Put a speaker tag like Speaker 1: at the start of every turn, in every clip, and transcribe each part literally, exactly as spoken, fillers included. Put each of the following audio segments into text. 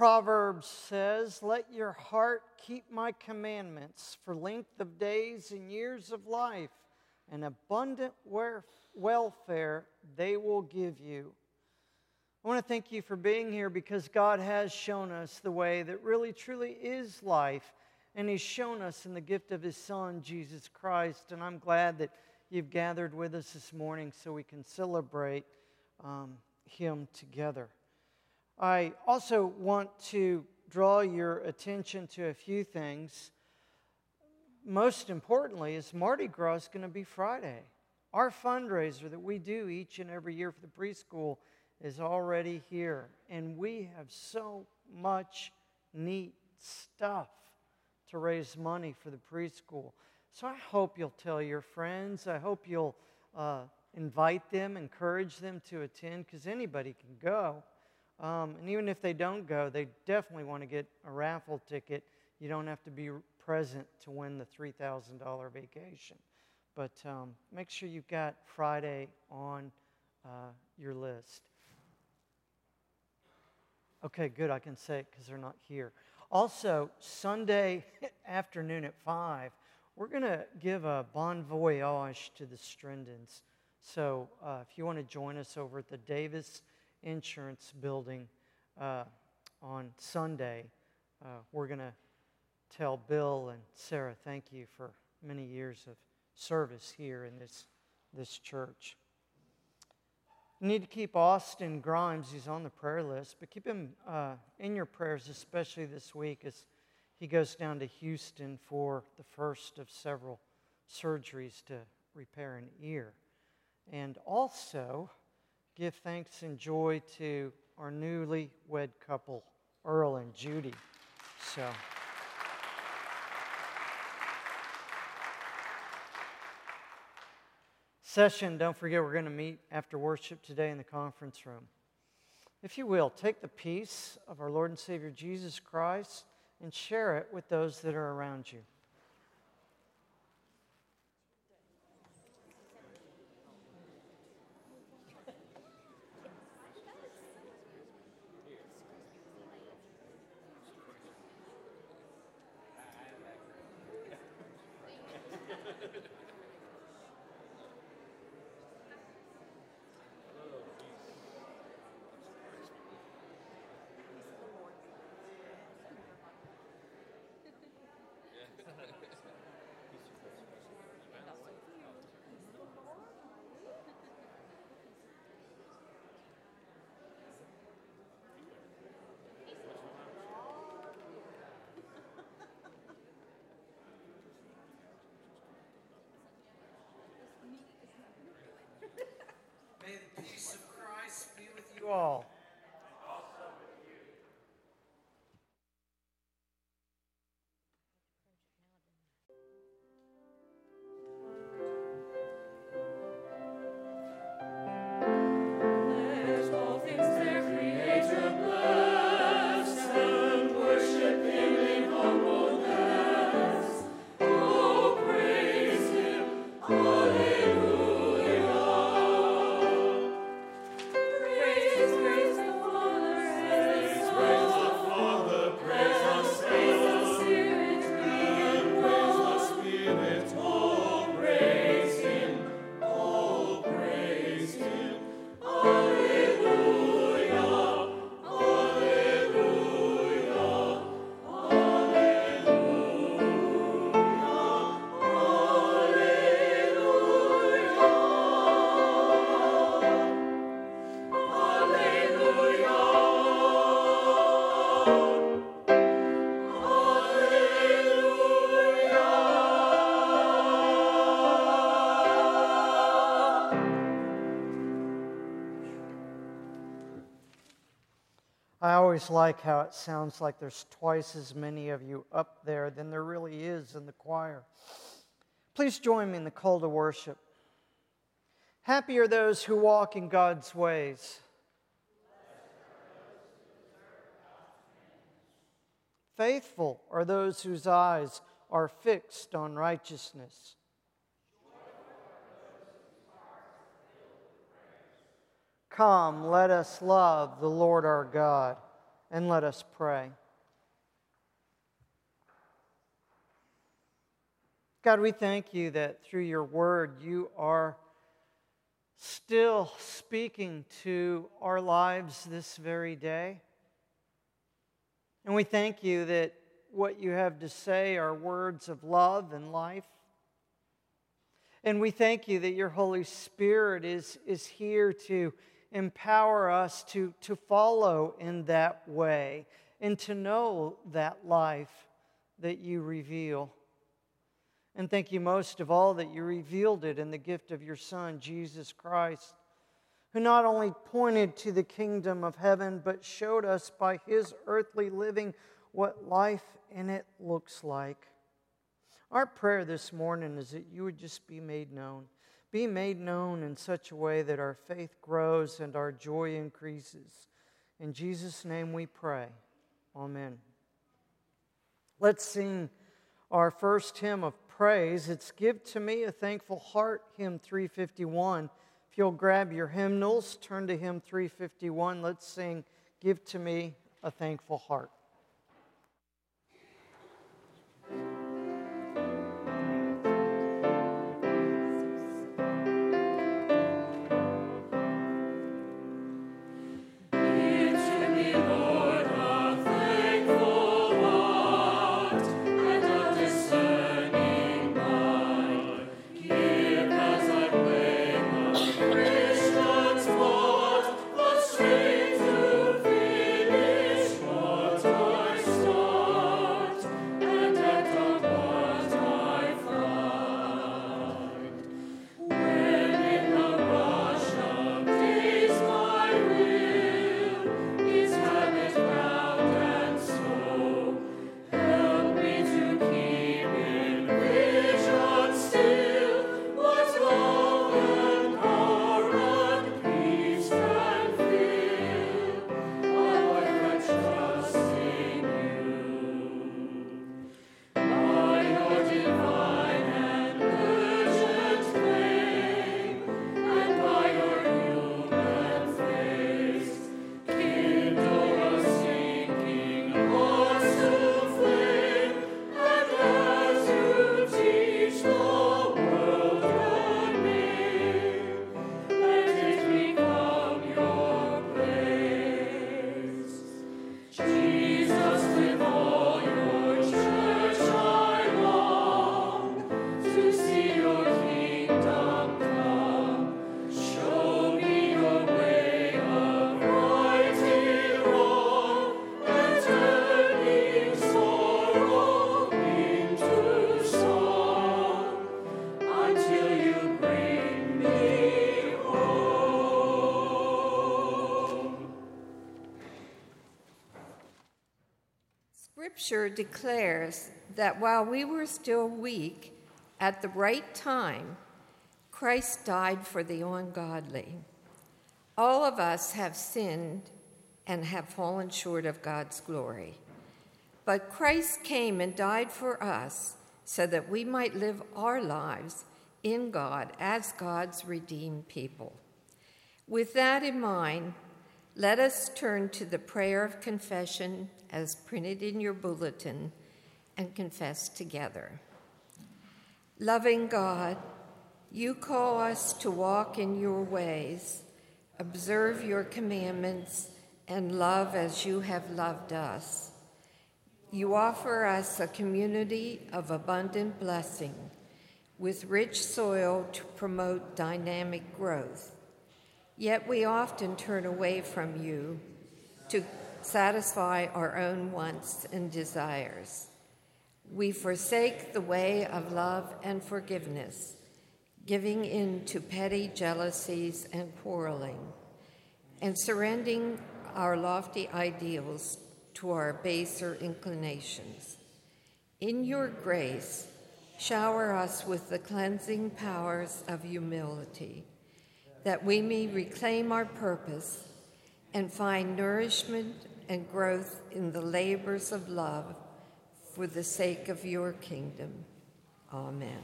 Speaker 1: Proverbs says, "Let your heart keep my commandments for length of days and years of life, and abundant welfare they will give you." I want to thank you for being here because God has shown us the way that really truly is life, and He's shown us in the gift of His Son, Jesus Christ. And I'm glad that you've gathered with us this morning so we can celebrate um, Him together. I also want to draw your attention to a few things. Most importantly is Mardi Gras is going to be Friday. Our fundraiser that we do each and every year for the preschool is already here. And we have so much neat stuff to raise money for the preschool. So I hope you'll tell your friends. I hope you'll uh, invite them, encourage them to attend, because anybody can go. Um, and even if they don't go, they definitely want to get a raffle ticket. You don't have to be present to win the three thousand dollars vacation. But um, make sure you've got Friday on uh, your list. Okay, good. I can say it because they're not here. Also, Sunday afternoon at five, we're going to give a bon voyage to the Strindens. So uh, if you want to join us over at the Davis Insurance Building uh, on Sunday, uh, we're going to tell Bill and Sarah thank you for many years of service here in this, this church. You need to keep Austin Grimes, he's on the prayer list, but keep him uh, in your prayers, especially this week as he goes down to Houston for the first of several surgeries to repair an ear. And also, give thanks and joy to our newly wed couple, Earl and Judy. So, session, don't forget we're going to meet after worship today in the conference room. If you will, take the peace of our Lord and Savior Jesus Christ and share it with those that are around you. May the peace of Christ be with you all. I always like how it sounds like there's twice as many of you up there than there really is in the choir. Please join me in the call to worship. Happy are those who walk in God's ways. Faithful are those whose eyes are fixed on righteousness. Come, let us love the Lord our God. and let us pray. God, we thank you that through your word you are still speaking to our lives this very day. And we thank you that what you have to say are words of love and life. And we thank you that your Holy Spirit is, is here to empower us to, to follow in that way and to know that life that you reveal. And thank you most of all that you revealed it in the gift of your Son, Jesus Christ, who not only pointed to the kingdom of heaven, but showed us by his earthly living what life in it looks like. Our prayer this morning is that you would just be made known. Be made known in such a way that our faith grows and our joy increases. In Jesus' name we pray. Amen. Let's sing our first hymn of praise. It's Give to Me a Thankful Heart, hymn three fifty-one. If you'll grab your hymnals, turn to hymn three fifty-one. Let's sing Give to Me a Thankful Heart.
Speaker 2: Scripture declares that while we were still weak, at the right time, Christ died for the ungodly. All of us have sinned and have fallen short of God's glory. But Christ came and died for us so that we might live our lives in God as God's redeemed people. With that in mind, let us turn to the prayer of confession as printed in your bulletin and confess together. Loving God, you call us to walk in your ways, observe your commandments, and love as you have loved us. You offer us a community of abundant blessing with rich soil to promote dynamic growth. Yet we often turn away from you to satisfy our own wants and desires. We forsake the way of love and forgiveness, giving in to petty jealousies and quarreling, and surrendering our lofty ideals to our baser inclinations. In your grace, shower us with the cleansing powers of humility, that we may reclaim our purpose and find nourishment and growth in the labors of love for the sake of your kingdom. Amen.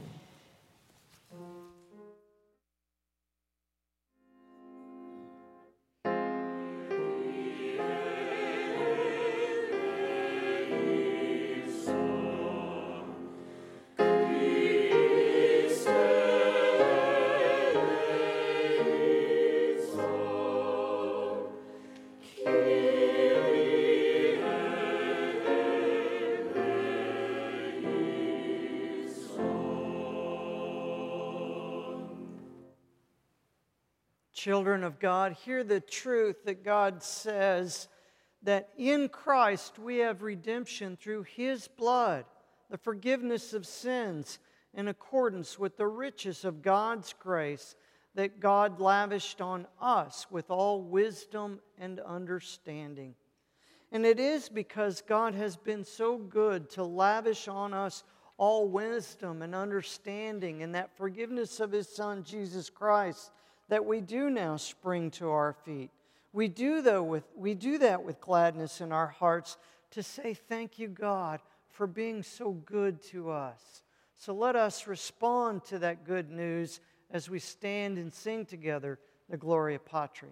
Speaker 1: Children of God, hear the truth that God says that in Christ we have redemption through His blood, the forgiveness of sins in accordance with the riches of God's grace that God lavished on us with all wisdom and understanding. And it is because God has been so good to lavish on us all wisdom and understanding and that forgiveness of His Son, Jesus Christ, that we do now spring to our feet. We do, though, with, we do that with gladness in our hearts to say thank you, God, for being so good to us. So let us respond to that good news as we stand and sing together the Gloria Patri.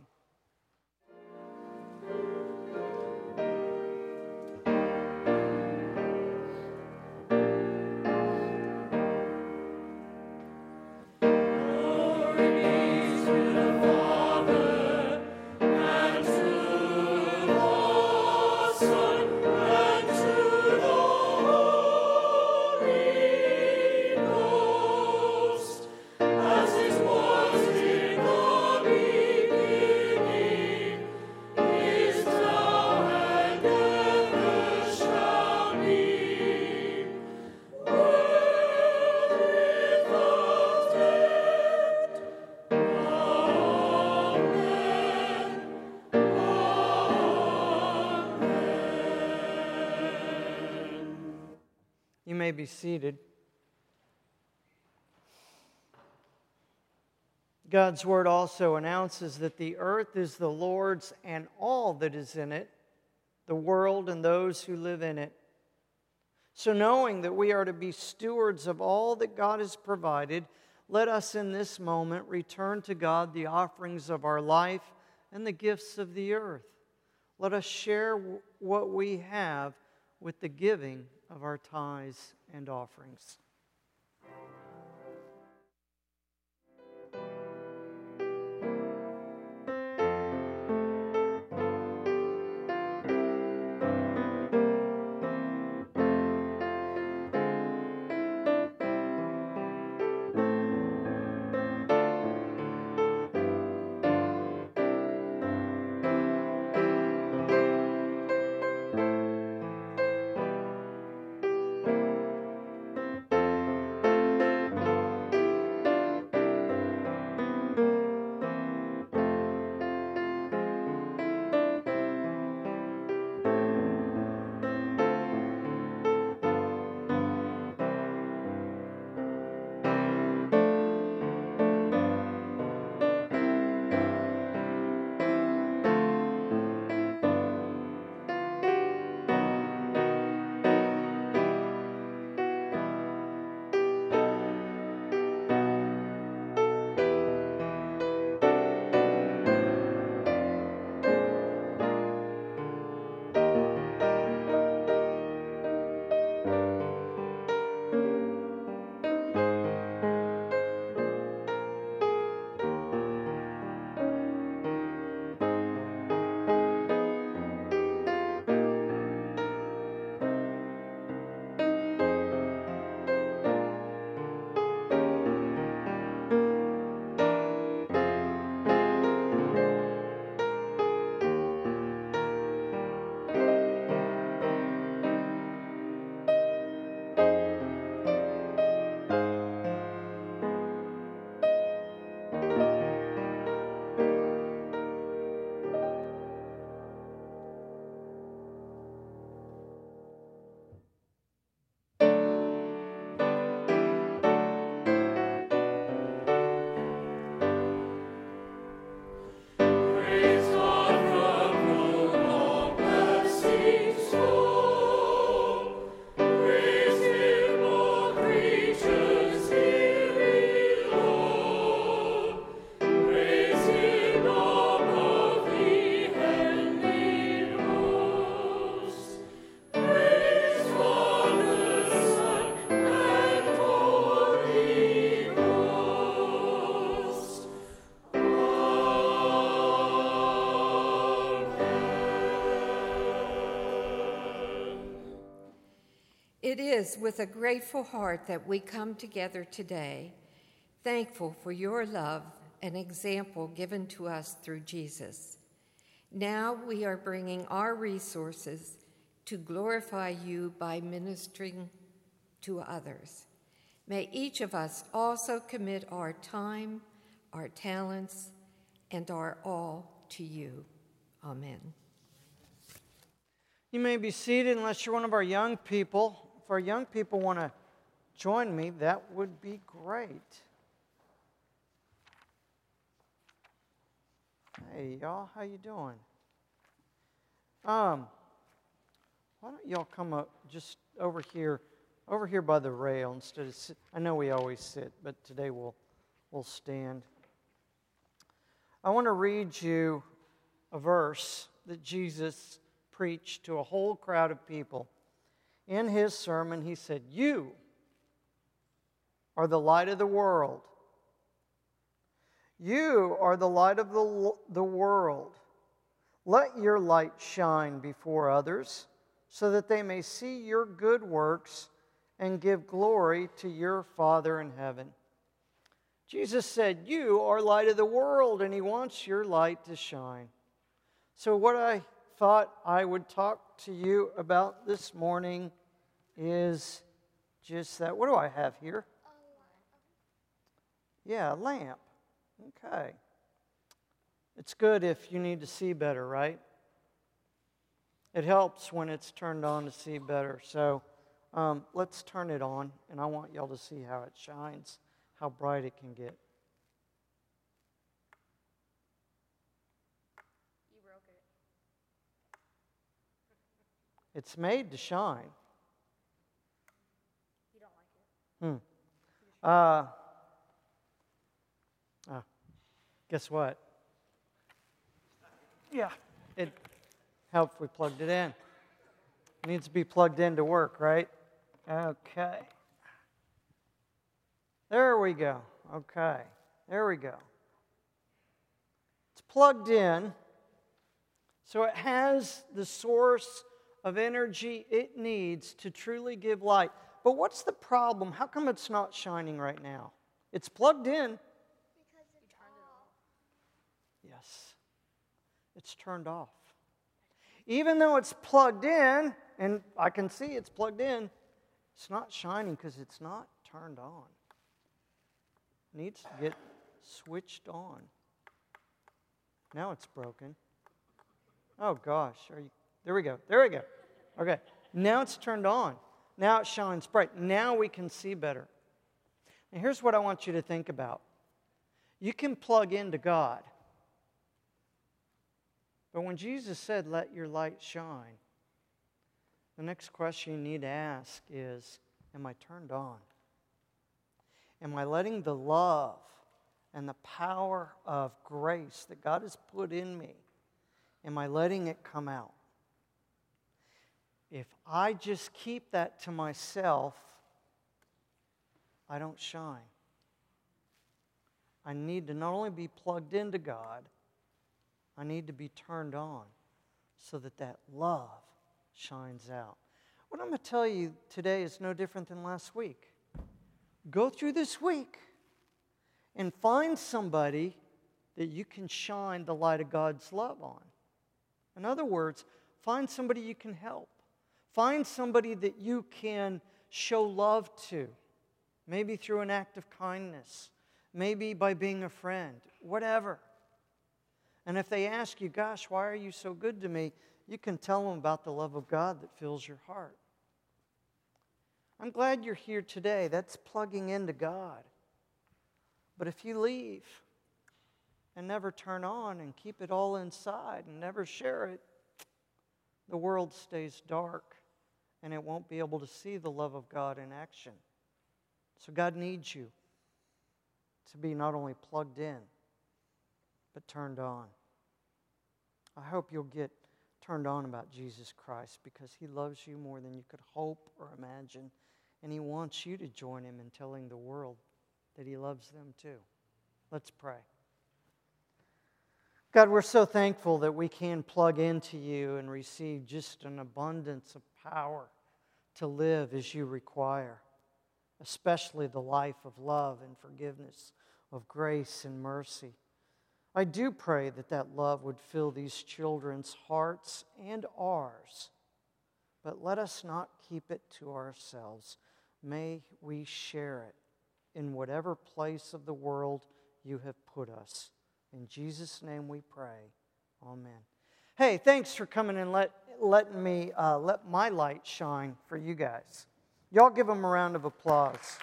Speaker 1: You may be seated. God's Word also announces that the earth is the Lord's and all that is in it, the world and those who live in it. So knowing that we are to be stewards of all that God has provided, let us in this moment return to God the offerings of our life and the gifts of the earth. Let us share what we have with the giving of our tithes and offerings.
Speaker 2: It is with a grateful heart that we come together today, thankful for your love an example given to us through Jesus. Now we are bringing our resources to glorify you by ministering to others. May each of us also commit our time, our talents, and our all to you. Amen.
Speaker 1: You may be seated unless you're one of our young people. If our young people want to join me, that would be great. Hey, y'all, how you doing? Um, why don't y'all come up just over here, over here by the rail instead of sit. I know we always sit, but today we'll we'll stand. I want to read you a verse that Jesus preached to a whole crowd of people. In his sermon, he said, "You are the light of the world. You are the light of the, the world. Let your light shine before others, so that they may see your good works and give glory to your Father in heaven." Jesus said, "You are light of the world," and he wants your light to shine. So what I thought I would talk to you about this morning is just that. What do I have here? Yeah, a lamp. Okay. It's good if you need to see better, right? It helps when it's turned on to see better. So um, let's turn it on, and I want y'all to see how it shines, how bright it can get.
Speaker 3: You broke it.
Speaker 1: It's made to shine.
Speaker 3: You don't like it.
Speaker 1: Hmm. Uh, uh, guess what? Yeah, it helped if we plugged it in. It needs to be plugged in to work, right? Okay. There we go. Okay. There we go. It's plugged in, so it has the source of energy it needs to truly give light. But what's the problem? How come it's not shining right now? It's plugged in.
Speaker 3: Because it's off.
Speaker 1: Yes. It's turned off. Even though it's plugged in, and I can see it's plugged in, it's not shining because it's not turned on. It needs to get switched on. Now it's broken. Oh gosh, are you? There we go. There we go. Okay. Now it's turned on. Now it shines bright. Now we can see better. And here's what I want you to think about. You can plug into God. But when Jesus said, "Let your light shine," the next question you need to ask is, am I turned on? Am I letting the love and the power of grace that God has put in me, am I letting it come out? If I just keep that to myself, I don't shine. I need to not only be plugged into God, I need to be turned on so that that love shines out. What I'm going to tell you today is no different than last week. Go through this week and find somebody that you can shine the light of God's love on. In other words, find somebody you can help. Find somebody that you can show love to, maybe through an act of kindness, maybe by being a friend, whatever. And if they ask you, "Gosh, why are you so good to me?" you can tell them about the love of God that fills your heart. I'm glad you're here today. That's plugging into God. But if you leave and never turn on and keep it all inside and never share it, the world stays dark and it won't be able to see the love of God in action. So God needs you to be not only plugged in, but turned on. I hope you'll get turned on about Jesus Christ because He loves you more than you could hope or imagine, and He wants you to join Him in telling the world that He loves them too. Let's pray. God, we're so thankful that we can plug into You and receive just an abundance of power to live as You require, especially the life of love and forgiveness. of grace and mercy. I do pray that that love would fill these children's hearts and ours. But let us not keep it to ourselves. May we share it in whatever place of the world you have put us. In Jesus' name we pray. Amen. Hey, thanks for coming and let, letting me uh, let my light shine for you guys. Y'all give them a round of applause.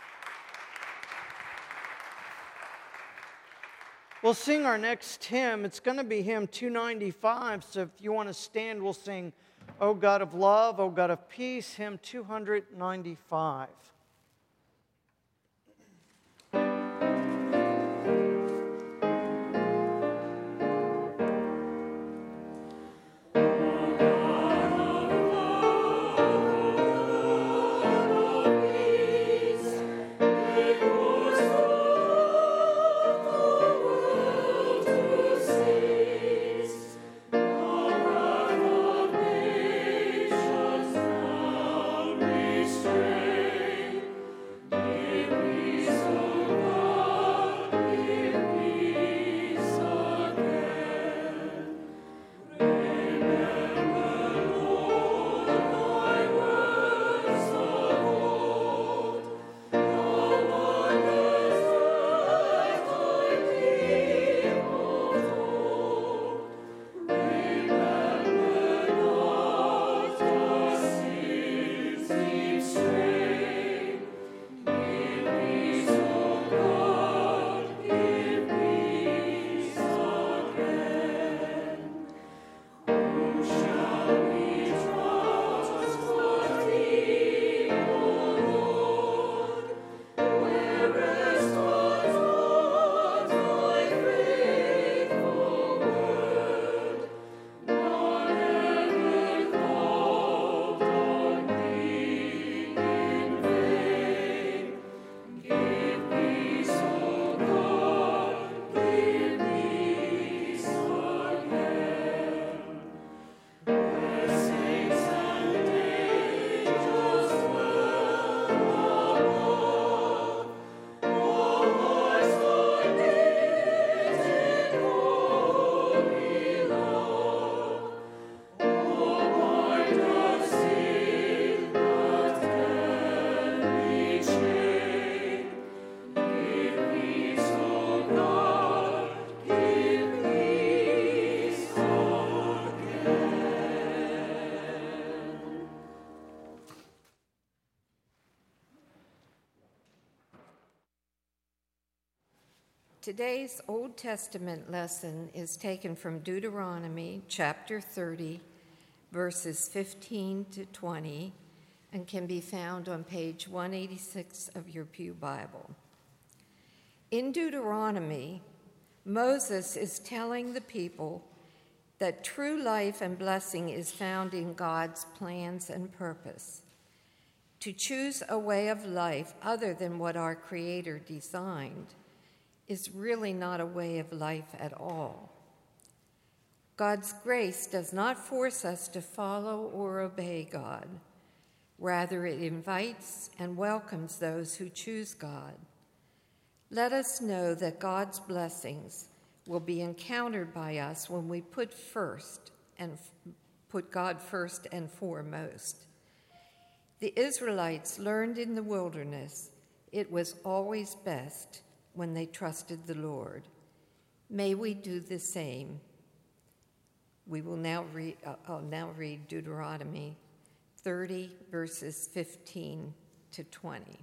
Speaker 1: We'll sing our next hymn. It's going to be hymn two ninety-five, so if you want to stand, we'll sing O God of Love, O God of Peace, hymn two ninety-five.
Speaker 2: Today's Old Testament lesson is taken from Deuteronomy chapter thirty, verses fifteen to twenty, and can be found on page one eighty-six of your Pew Bible. In Deuteronomy, Moses is telling the people that true life and blessing is found in God's plans and purpose. To choose a way of life other than what our Creator designed is really not a way of life at all. God's grace does not force us to follow or obey God. Rather, it invites and welcomes those who choose God. Let us know that God's blessings will be encountered by us when we put first and put God first and foremost. The Israelites learned in the wilderness it was always best when they trusted the Lord. May we do the same. We will now read, uh, I'll now read Deuteronomy thirty, verses fifteen to twenty.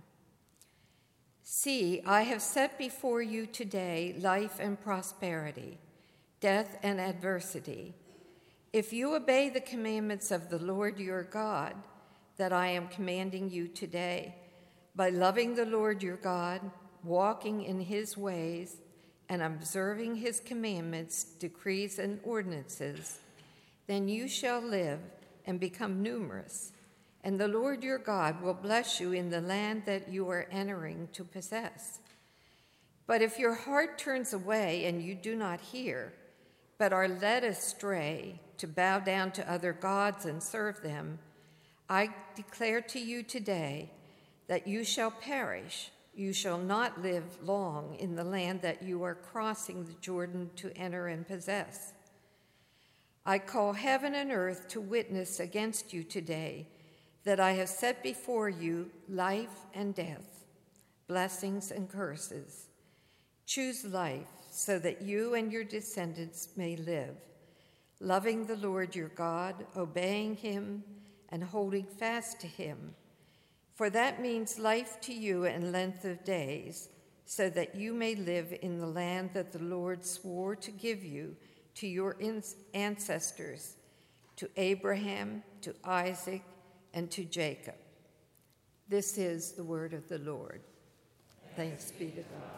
Speaker 2: See, I have set before you today life and prosperity, death and adversity. If you obey the commandments of the Lord your God that I am commanding you today, by loving the Lord your God, walking in his ways, and observing his commandments, decrees, and ordinances, then you shall live and become numerous, and the Lord your God will bless you in the land that you are entering to possess. But if your heart turns away and you do not hear, but are led astray to bow down to other gods and serve them, I declare to you today that you shall perish. you shall not live long in the land that you are crossing the Jordan to enter and possess. I call heaven and earth to witness against you today that I have set before you life and death, blessings and curses. Choose life so that you and your descendants may live, loving the Lord your God, obeying him, and holding fast to him. For that means life to you and length of days, so that you may live in the land that the Lord swore to give you to your ancestors, to Abraham, to Isaac, and to Jacob. This is the word of the Lord. Thanks be to God.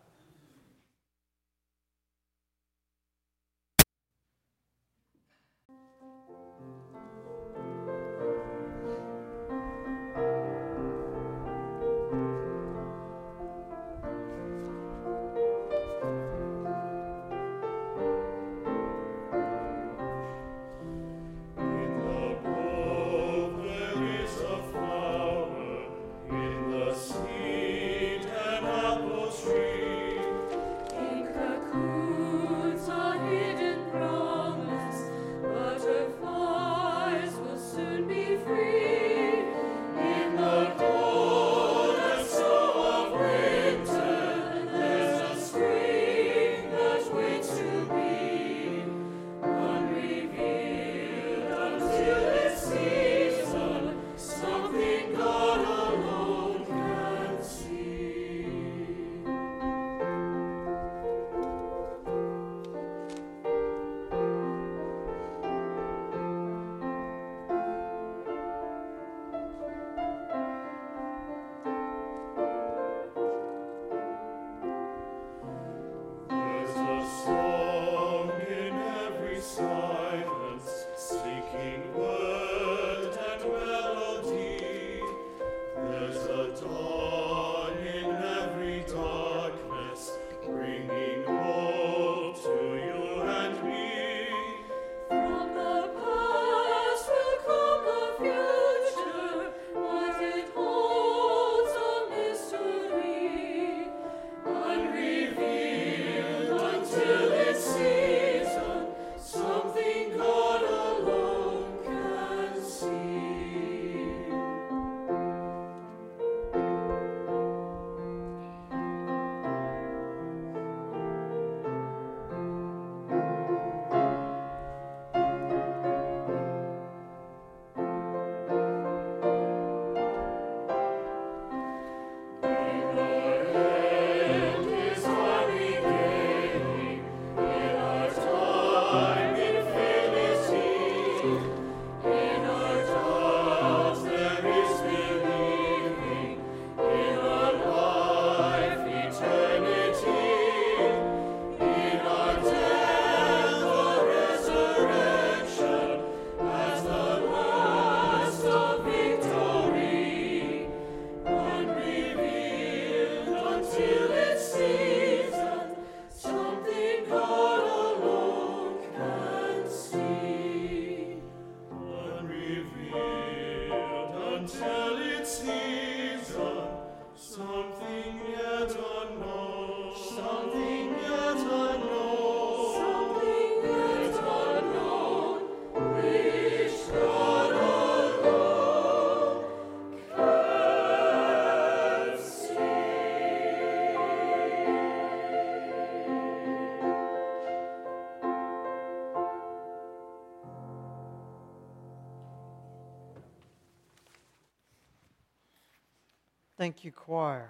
Speaker 1: Thank you, choir.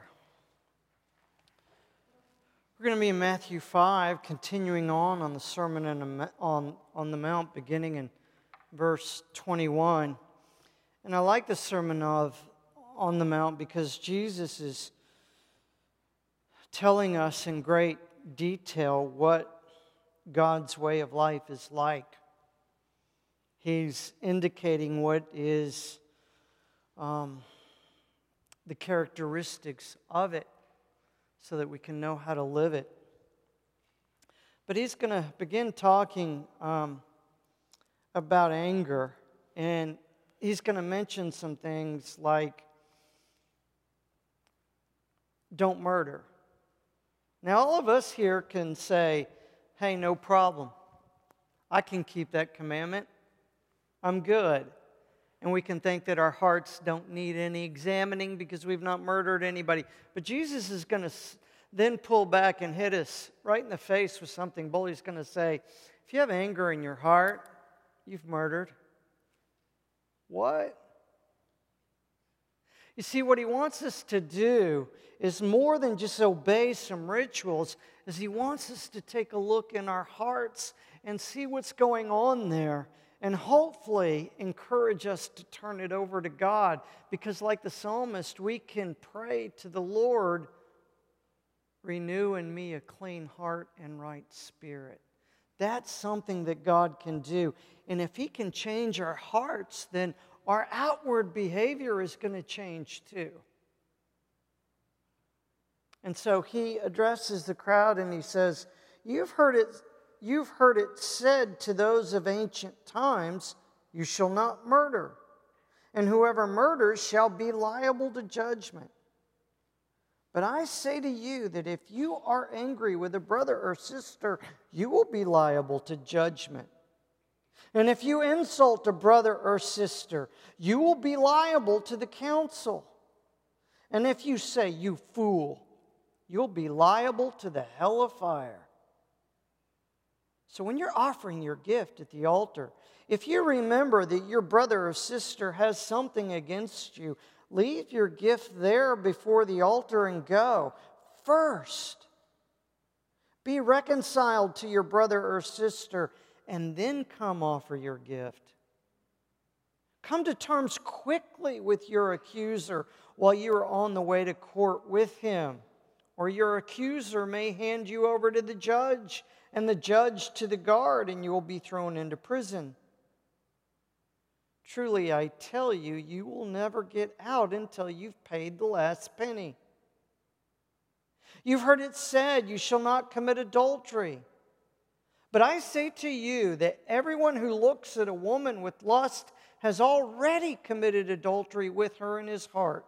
Speaker 1: We're going to be in Matthew five, continuing on on the Sermon on, on the Mount, beginning in verse twenty-one. And I like the Sermon of on the Mount because Jesus is telling us in great detail what God's way of life is like. He's indicating what is um, the characteristics of it so that we can know how to live it. But he's going to begin talking um, about anger, and he's going to mention some things like don't murder. Now, all of us here can say, hey, no problem. I can keep that commandment. I'm good. And we can think that our hearts don't need any examining because we've not murdered anybody. But Jesus is going to then pull back and hit us right in the face with something bold. He's going to say, if you have anger in your heart, you've murdered. What? You see, what he wants us to do is more than just obey some rituals, is he wants us to take a look in our hearts and see what's going on there, and hopefully encourage us to turn it over to God. Because like the psalmist, we can pray to the Lord, renew in me a clean heart and right spirit. That's something that God can do. And if he can change our hearts, then our outward behavior is going to change too. And so he addresses the crowd and he says, You've heard it, you've heard it said to those of ancient times, you shall not murder, and whoever murders shall be liable to judgment. But I say to you that if you are angry with a brother or sister, you will be liable to judgment. And if you insult a brother or sister, you will be liable to the council. And if you say, you fool, you'll be liable to the hell of fire. So when you're offering your gift at the altar, if you remember that your brother or sister has something against you, leave your gift there before the altar and go. First, be reconciled to your brother or sister, and then come offer your gift. Come to terms quickly with your accuser while you are on the way to court with him, or your accuser may hand you over to the judge, and the judge to the guard, and you will be thrown into prison. Truly, I tell you, you will never get out until you've paid the last penny. You've heard it said, you shall not commit adultery. But I say to you that everyone who looks at a woman with lust has already committed adultery with her in his heart.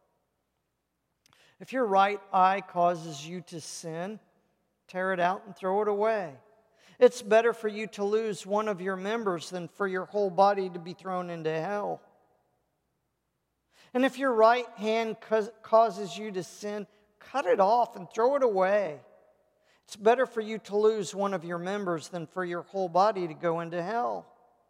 Speaker 1: If your right eye causes you to sin, tear it out and throw it away. It's better for you to lose one of your members than for your whole body to be thrown into hell. And if your right hand causes you to sin, cut it off and throw it away. It's better for you to lose one of your members than for your whole body to go into hell.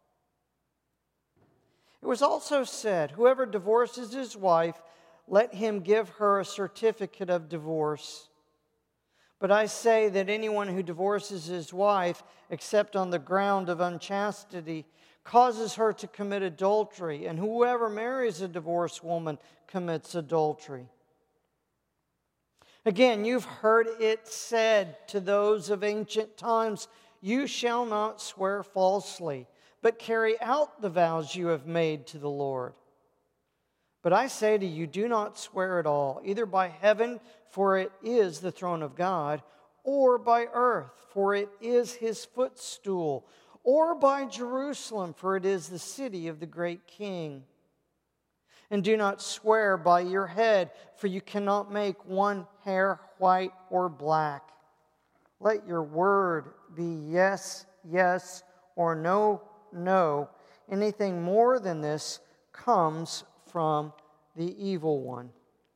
Speaker 1: It was also said, whoever divorces his wife, let him give her a certificate of divorce. But I say that anyone who divorces his wife, except on the ground of unchastity, causes her to commit adultery, and whoever marries a divorced woman commits adultery. Again, you've heard it said to those of ancient times, you shall not swear falsely, but carry out the vows you have made to the Lord. But I say to you, do not swear at all, either by heaven, for it is the throne of God, or by earth, for it is his footstool, or by Jerusalem, for it is the city of the great King. And do not swear by your head, for you cannot make one hair white or black. Let your word be yes, yes, or no, no. Anything more than this comes from the evil one.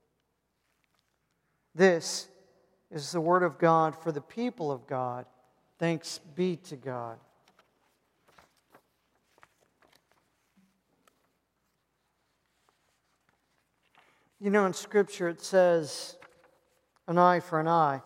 Speaker 1: This is the word of God for the people of God. Thanks be to God. You know, in Scripture it says, an eye for an eye.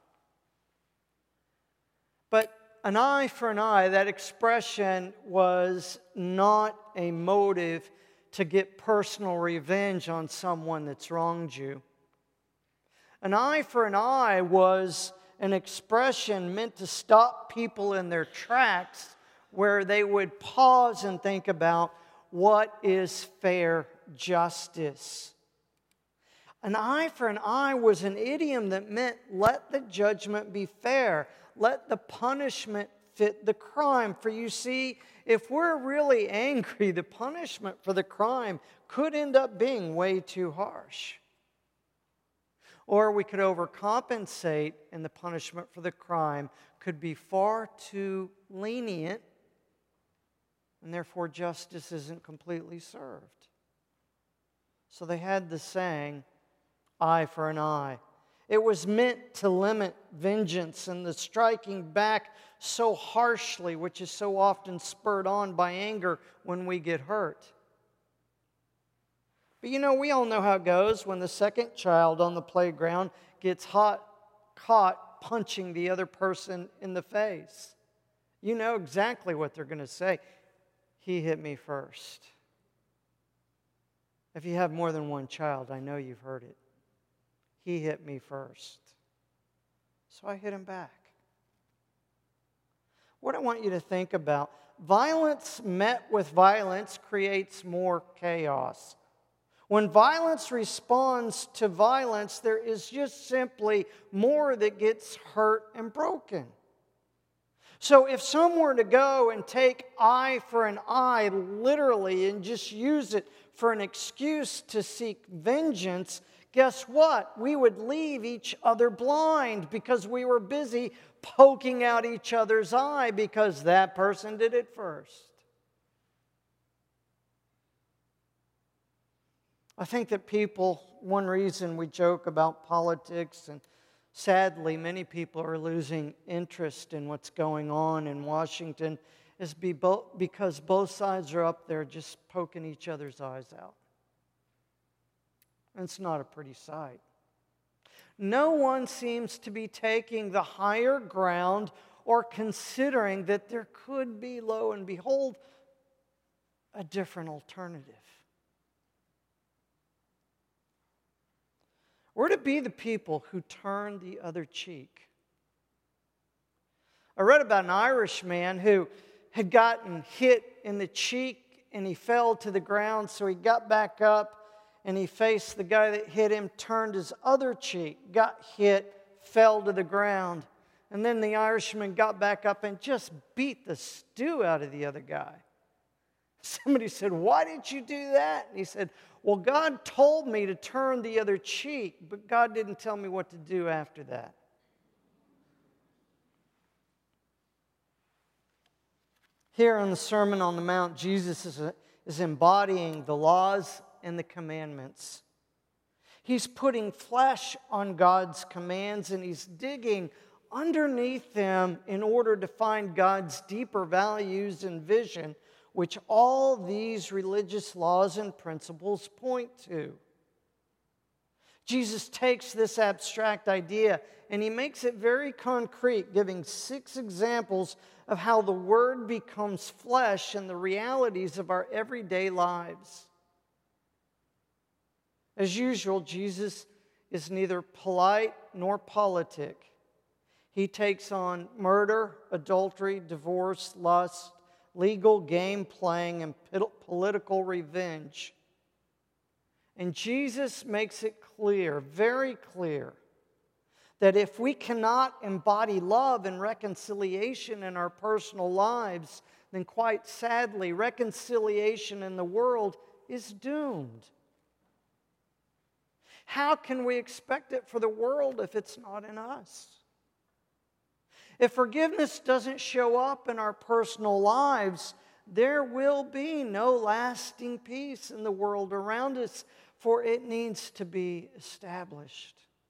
Speaker 1: But an eye for an eye, that expression was not a motive to get personal revenge on someone that's wronged you. An eye for an eye was an expression meant to stop people in their tracks, where they would pause and think about what is fair justice. An eye for an eye was an idiom that meant let the judgment be fair. Let the punishment fit the crime. For you see, if we're really angry, the punishment for the crime could end up being way too harsh. Or we could overcompensate, and the punishment for the crime could be far too lenient, and therefore justice isn't completely served. So they had the saying, eye for an eye. It was meant to limit vengeance and the striking back so harshly, which is so often spurred on by anger when we get hurt. But you know, we all know how it goes when the second child on the playground gets hot, caught punching the other person in the face. You know exactly what they're going to say. He hit me first. If you have more than one child, I know you've heard it. He hit me first. So I hit him back. What I want you to think about, violence met with violence creates more chaos. When violence responds to violence, there is just simply more that gets hurt and broken. So if someone were to go and take eye for an eye literally and just use it for an excuse to seek vengeance, guess what? We would leave each other blind because we were busy poking out each other's eye because that person did it first. I think that people, one reason we joke about politics, and sadly many people are losing interest in what's going on in Washington, is be bo- because both sides are up there just poking each other's eyes out. And it's not a pretty sight. No one seems to be taking the higher ground or considering that there could be, lo and behold, a different alternative. We're to be the people who turn the other cheek. I read about an Irish man who had gotten hit in the cheek and he fell to the ground, so he got back up and he faced the guy that hit him, turned his other cheek, got hit, fell to the ground. And then the Irishman got back up and just beat the stew out of the other guy. Somebody said, "Why did you do that?" And he said, "Well, God told me to turn the other cheek, but God didn't tell me what to do after that." Here in the Sermon on the Mount, Jesus is, is embodying the laws and the commandments. He's putting flesh on God's commands and he's digging underneath them in order to find God's deeper values and vision, which all these religious laws and principles point to. Jesus takes this abstract idea and he makes it very concrete, giving six examples of how the Word becomes flesh and the realities of our everyday lives. As usual, Jesus is neither polite nor politic. He takes on murder, adultery, divorce, lust, legal game playing, and political revenge. And Jesus makes it clear, very clear, that if we cannot embody love and reconciliation in our personal lives, then quite sadly, reconciliation in the world is doomed. How can we expect it for the world if it's not in us? If forgiveness doesn't show up in our personal lives, there will be no lasting peace in the world around us, for it needs to be established.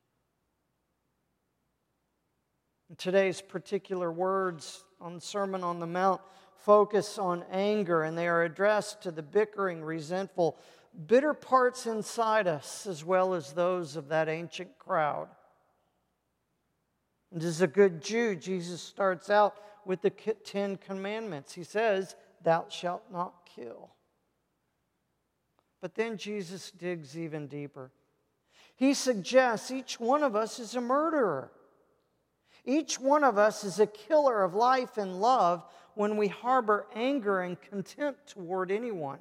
Speaker 1: And today's particular words on the Sermon on the Mount focus on anger, and they are addressed to the bickering, resentful, bitter parts inside us, as well as those of that ancient crowd. And as a good Jew, Jesus starts out with the Ten Commandments. He says, "Thou shalt not kill." But then Jesus digs even deeper. He suggests each one of us is a murderer. Each one of us is a killer of life and love when we harbor anger and contempt toward anyone.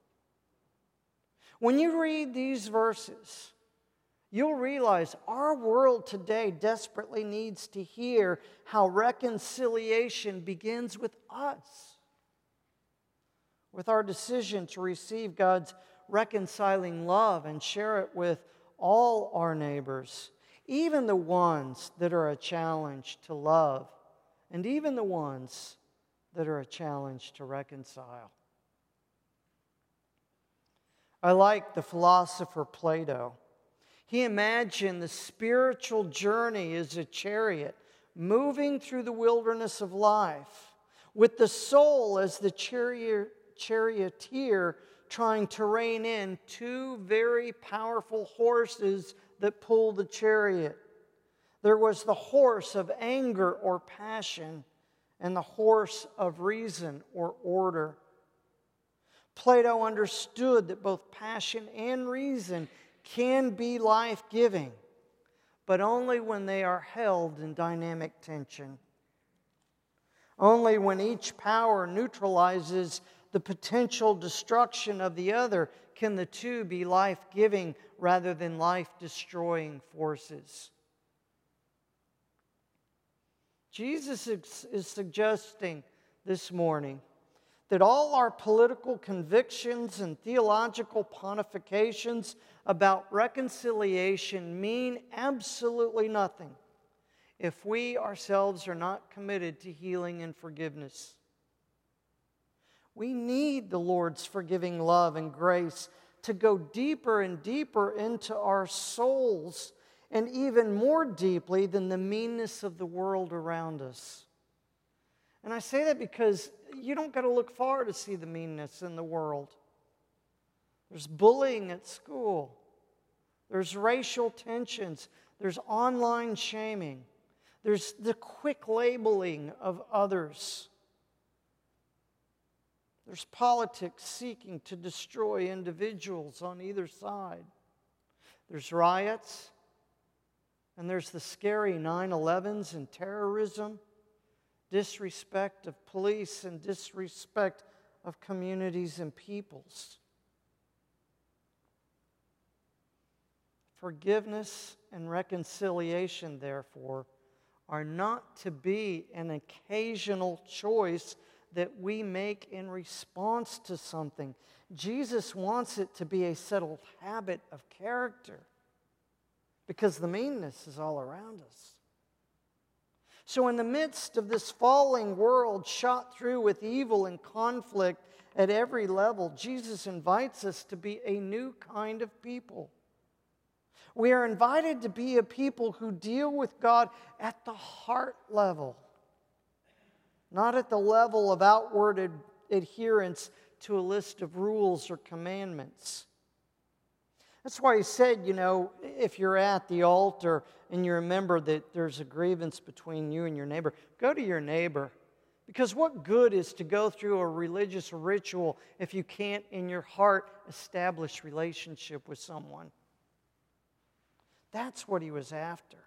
Speaker 1: When you read these verses, you'll realize our world today desperately needs to hear how reconciliation begins with us, with our decision to receive God's reconciling love and share it with all our neighbors. even the ones that are a challenge to love, and even the ones that are a challenge to reconcile. I like the philosopher Plato. He imagined the spiritual journey as a chariot moving through the wilderness of life, with the soul as the chariot, charioteer trying to rein in two very powerful horses that pull the chariot. There was the horse of anger or passion, and the horse of reason or order. Plato understood that both passion and reason can be life-giving, but only when they are held in dynamic tension. Only when each power neutralizes the potential destruction of the other can the two be life-giving rather than life-destroying forces. Jesus is suggesting this morning that all our political convictions and theological pontifications about reconciliation mean absolutely nothing if we ourselves are not committed to healing and forgiveness. We need the Lord's forgiving love and grace to go deeper and deeper into our souls, and even more deeply than the meanness of the world around us. And I say that because you don't got to look far to see the meanness in the world. There's bullying at school. There's racial tensions. There's online shaming. There's the quick labeling of others. There's politics seeking to destroy individuals on either side. There's riots. And there's the scary nine elevens and terrorism, disrespect of police and disrespect of communities and peoples. Forgiveness and reconciliation, therefore, are not to be an occasional choice that we make in response to something. Jesus wants it to be a settled habit of character, because the meanness is all around us. So in the midst of this falling world shot through with evil and conflict at every level, Jesus invites us to be a new kind of people. We are invited to be a people who deal with God at the heart level, not at the level of outward ad- adherence to a list of rules or commandments. That's why he said, you know, if you're at the altar and you remember that there's a grievance between you and your neighbor, go to your neighbor. Because what good is to go through a religious ritual if you can't, in your heart, establish relationship with someone? That's what he was after.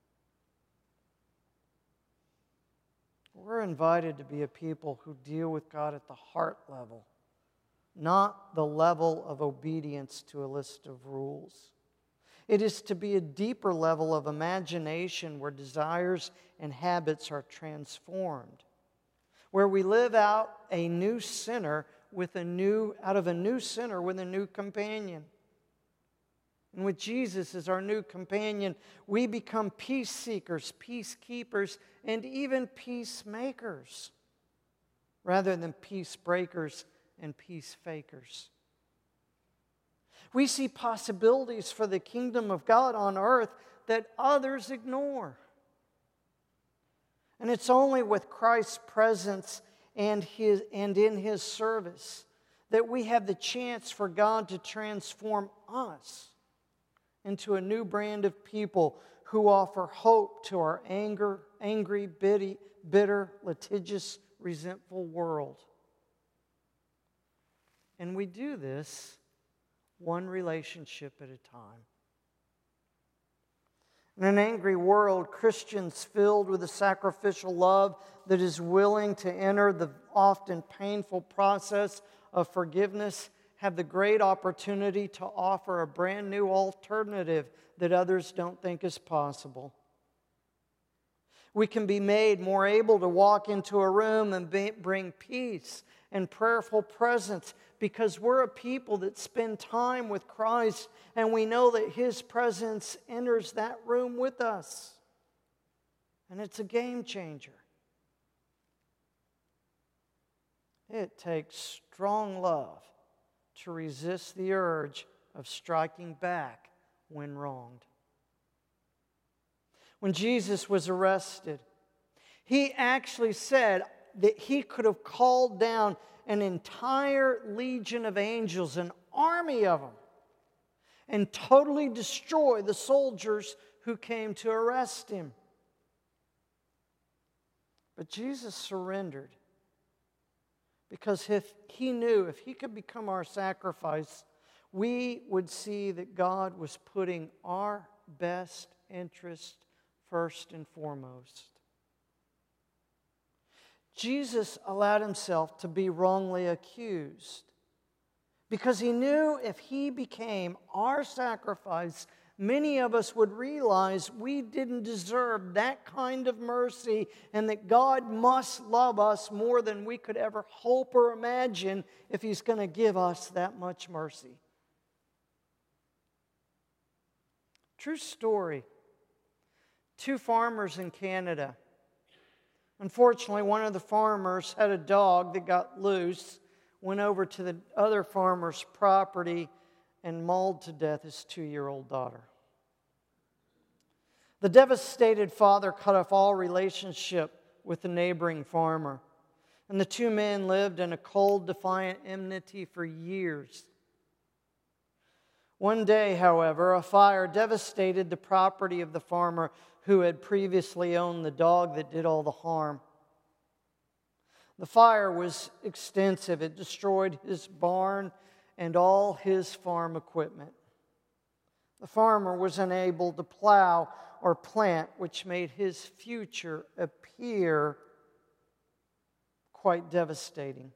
Speaker 1: We're invited to be a people who deal with God at the heart level, not the level of obedience to a list of rules. It is to be a deeper level of imagination where desires and habits are transformed, where we live out a new sinner with a new, out of a new sinner with a new companion. And with Jesus as our new companion, we become peace seekers, peacekeepers, and even peacemakers, rather than peace breakers and peace fakers. We see possibilities for the kingdom of God on earth that others ignore. And it's only with Christ's presence and his and in his service that we have the chance for God to transform us into a new brand of people who offer hope to our anger, angry, bitter, bitter, litigious, resentful world. And we do this one relationship at a time. In an angry world, Christians filled with a sacrificial love that is willing to enter the often painful process of forgiveness have the great opportunity to offer a brand new alternative that others don't think is possible. We can be made more able to walk into a room and be, bring peace and prayerful presence, because we're a people that spend time with Christ, and we know that His presence enters that room with us. And it's a game changer. It takes strong love to resist the urge of striking back when wronged. When Jesus was arrested, He actually said that He could have called down an entire legion of angels, an army of them, and totally destroy the soldiers who came to arrest Him. But Jesus surrendered because if He knew if He could become our sacrifice, we would see that God was putting our best interest first and foremost. Jesus allowed Himself to be wrongly accused because He knew if He became our sacrifice, many of us would realize we didn't deserve that kind of mercy and that God must love us more than we could ever hope or imagine if He's going to give us that much mercy. True story. Two farmers in Canada. Unfortunately, one of the farmers had a dog that got loose, went over to the other farmer's property, and mauled to death his two-year-old daughter. The devastated father cut off all relationship with the neighboring farmer, and the two men lived in a cold, defiant enmity for years. One day, however, a fire devastated the property of the farmer who had previously owned the dog that did all the harm. The fire was extensive. It destroyed his barn and all his farm equipment. The farmer was unable to plow or plant, which made his future appear quite devastating.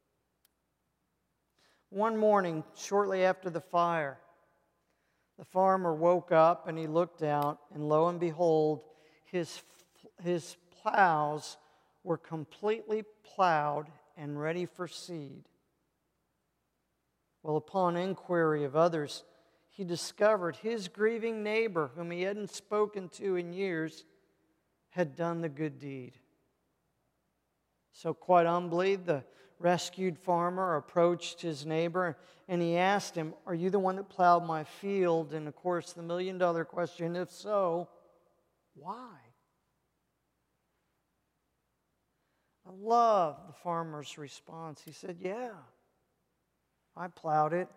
Speaker 1: One morning, shortly after the fire, the farmer woke up and he looked out, and lo and behold, his, his plows were completely plowed and ready for seed. Well, upon inquiry of others, he discovered his grieving neighbor, whom he hadn't spoken to in years, had done the good deed. So quite humbly, the rescued farmer approached his neighbor and he asked him, "Are you the one that plowed my field?" And of course, the million dollar question, if so, why? I love the farmer's response. He said, "Yeah, I plowed it."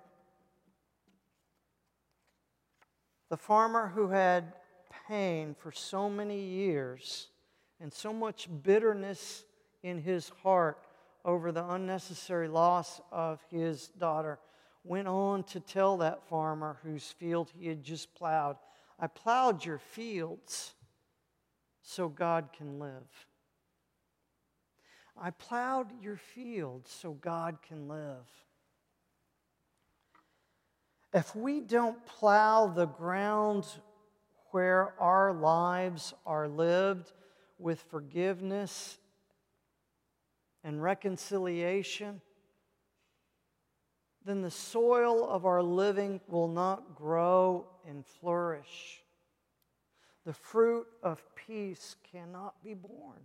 Speaker 1: The farmer who had pain for so many years and so much bitterness in his heart over the unnecessary loss of his daughter went on to tell that farmer whose field he had just plowed, "I plowed your fields so God can live. I plowed your fields so God can live." If we don't plow the ground where our lives are lived with forgiveness and reconciliation, then the soil of our living will not grow and flourish. The fruit of peace cannot be born.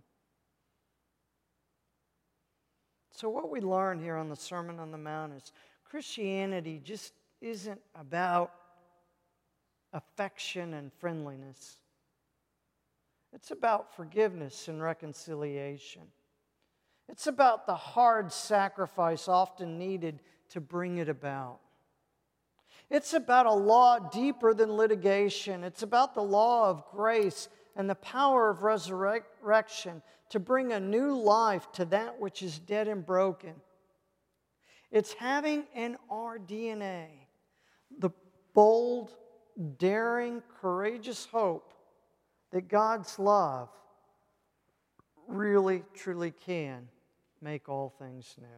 Speaker 1: So what we learn here on the Sermon on the Mount is Christianity just isn't about affection and friendliness. It's about forgiveness and reconciliation. It's about the hard sacrifice often needed to bring it about. It's about a law deeper than litigation. It's about the law of grace and the power of resurrection to bring a new life to that which is dead and broken. It's having in our D N A the bold, daring, courageous hope that God's love really, truly can make all things new.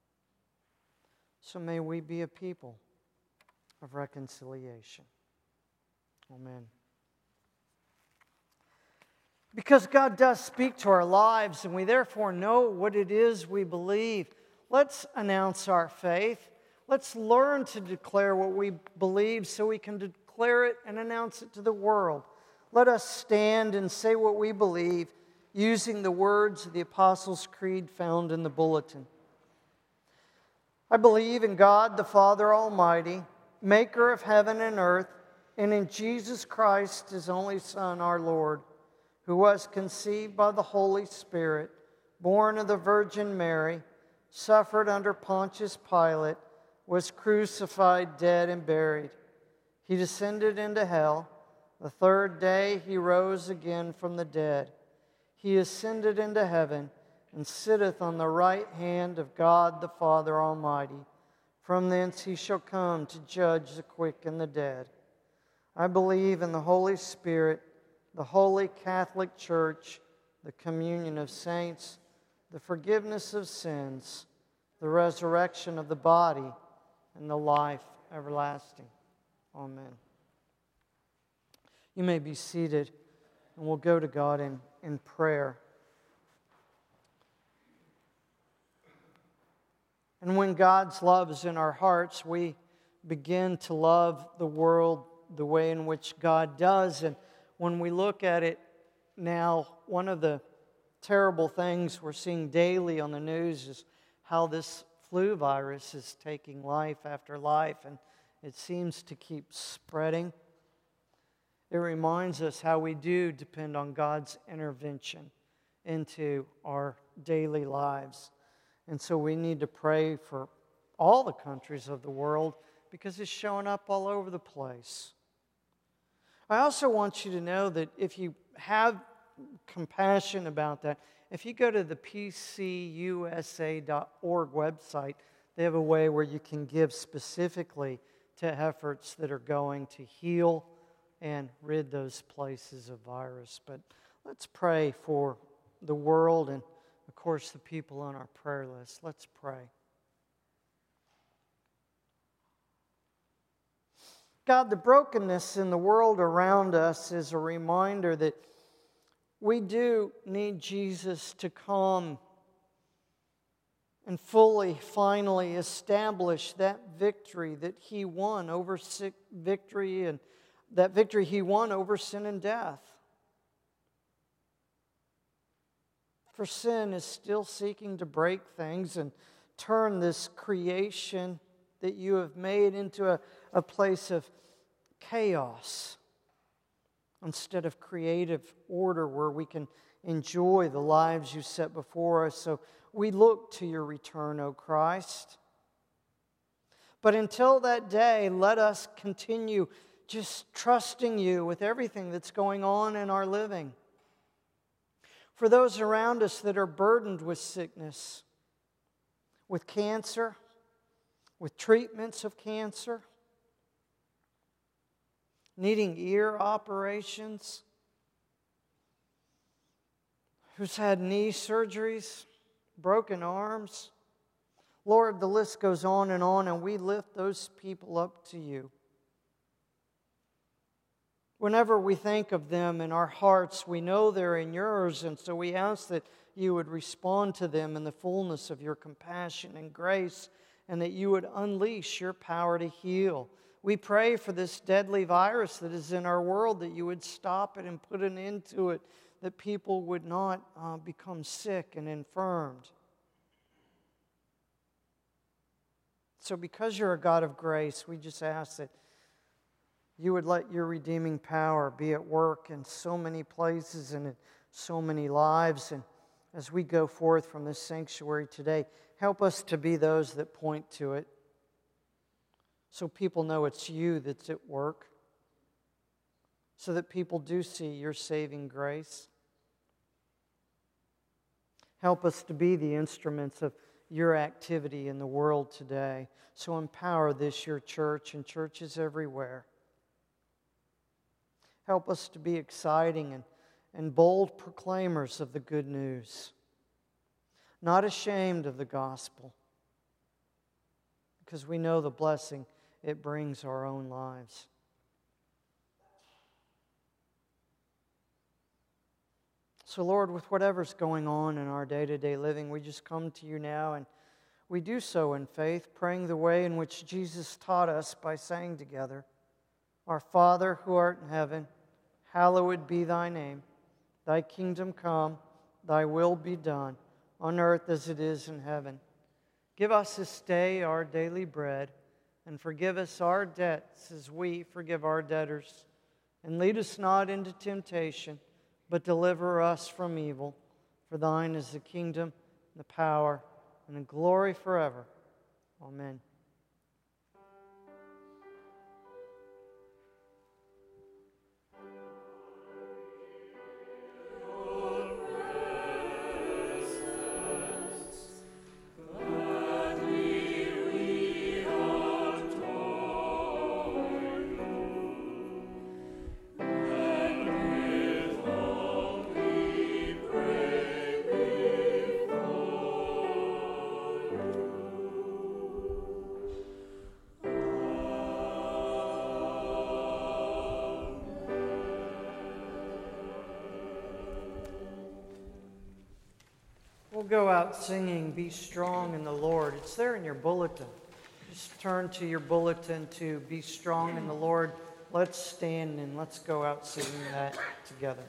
Speaker 1: So may we be a people of reconciliation. Amen. Because God does speak to our lives, and we therefore know what it is we believe, let's announce our faith. Let's learn to declare what we believe so we can declare it and announce it to the world. Let us stand and say what we believe using the words of the Apostles' Creed found in the bulletin. I believe in God the Father Almighty, maker of heaven and earth, and in Jesus Christ, His only Son, our Lord, who was conceived by the Holy Spirit, born of the Virgin Mary, suffered under Pontius Pilate, was crucified, dead, and buried. He descended into hell. The third day He rose again from the dead. He ascended into heaven and sitteth on the right hand of God the Father Almighty. From thence He shall come to judge the quick and the dead. I believe in the Holy Spirit, the holy Catholic Church, the communion of saints, the forgiveness of sins, the resurrection of the body, and the life everlasting. Amen. You may be seated, and we'll go to God in, in prayer. And when God's love is in our hearts, we begin to love the world the way in which God does. And when we look at it now, one of the terrible things we're seeing daily on the news is how this flu virus is taking life after life, and it seems to keep spreading. It reminds us how we do depend on God's intervention into our daily lives. And so we need to pray for all the countries of the world because it's showing up all over the place. I also want you to know that if you have compassion about that, if you go to the P C U S A dot org website, they have a way where you can give specifically to efforts that are going to heal and rid those places of virus. But let's pray for the world and, of course, the people on our prayer list. Let's pray. God, the brokenness in the world around us is a reminder that we do need Jesus to come and fully, finally establish that victory that He won over sick victory and that victory He won over sin and death. For sin is still seeking to break things and turn this creation that You have made into a, a place of chaos instead of creative order where we can enjoy the lives You set before us. So we look to Your return, O Christ. But until that day, let us continue just trusting You with everything that's going on in our living. For those around us that are burdened with sickness, with cancer, with treatments of cancer, needing ear operations, who's had knee surgeries, broken arms. Lord, the list goes on and on, and we lift those people up to You. Whenever we think of them in our hearts, we know they're in Yours, and so we ask that You would respond to them in the fullness of Your compassion and grace, and that You would unleash Your power to heal. We pray for this deadly virus that is in our world, that You would stop it and put an end to it, that people would not uh, become sick and infirmed. So because You're a God of grace, we just ask that You would let Your redeeming power be at work in so many places and in so many lives. And as we go forth from this sanctuary today, help us to be those that point to it, so people know it's You that's at work, so that people do see Your saving grace. Help us to be the instruments of Your activity in the world today. So empower this Your church and churches everywhere. Help us to be exciting and, and bold proclaimers of the good news, not ashamed of the gospel, because we know the blessing it brings our own lives. So, Lord, with whatever's going on in our day-to-day living, we just come to You now and We do so in faith, praying the way in which Jesus taught us by saying together, Our Father who art in heaven, hallowed be thy name. Thy kingdom come, thy will be done, on earth as it is in heaven. Give us this day our daily bread, and forgive us our debts as we forgive our debtors. And lead us not into temptation, but deliver us from evil. For thine is the kingdom, the power, and the glory forever. Amen. We'll go out singing, Be Strong in the Lord. It's there in your bulletin. Just turn to your bulletin to Be Strong in the Lord. Let's stand and let's go out singing that together.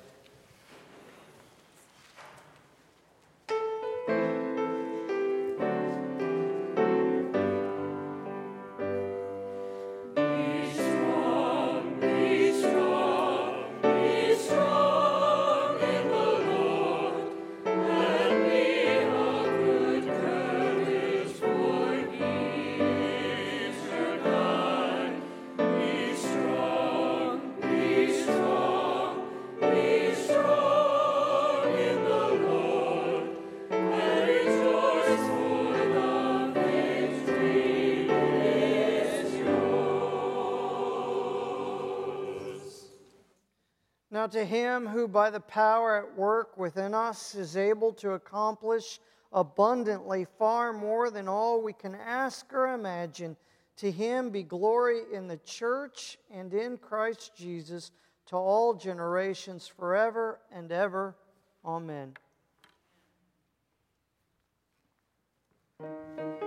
Speaker 1: Now to him who by the power at work within us is able to accomplish abundantly far more than all we can ask or imagine, to him be glory in the church and in Christ Jesus to all generations forever and ever. Amen.